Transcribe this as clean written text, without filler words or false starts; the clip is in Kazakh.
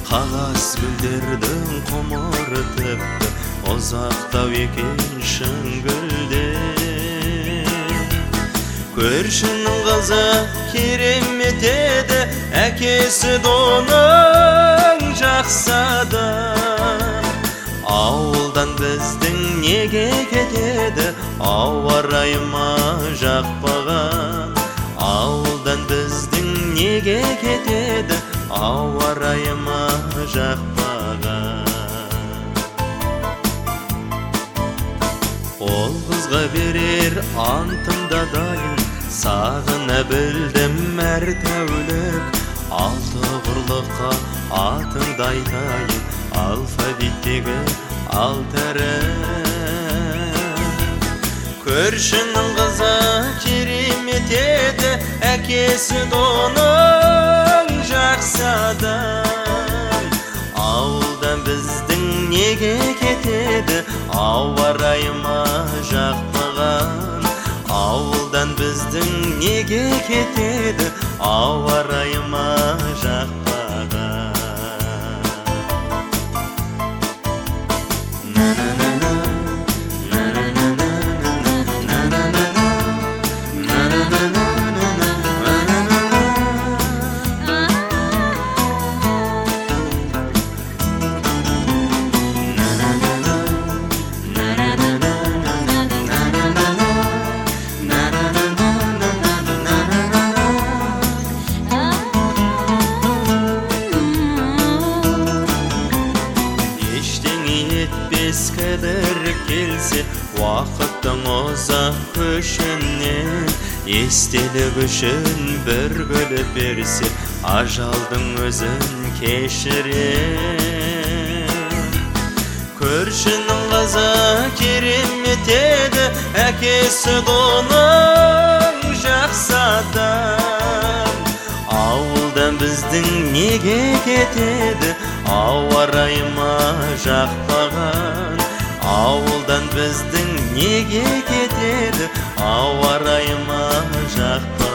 Қағаз гүлдердің құмыры тіпті ұзақтау екен шын гүлден. Көршінің қызы керемет еді, әкесі доның жақсы адам. Ауылдан біздің неге кетеді, ауа райы ма жақпаған. Ауылдан біздің неге кетеді, ауа райы ма жақпаған. Ол қызға берер антымда дайын, сағына білдім әр тәулік. Алты құрлыққа атыңды айтайын, алфавиттегі алты әріп. Көршінің қызы керемет еді, әкесі доның жақсы адам. Ауылдан біздің неге кетеді, ауа райы ма жақпаған. Ауылдан біздің неге кетеді, ауа райы ма жақпаған. Етпес кідір келсе, уақыттың ұзақ көшінен. Естелік үшін бір гүліп берсе, ажалдың өзін кешірем. Көршінің қызы керемет еді, әкесі доның жақсы адам. Ауылдан біздің неге кетеді, ауа райы ма жақпаған. Ауылдан біздің неге кетеді, ауа райы ма жақпаған.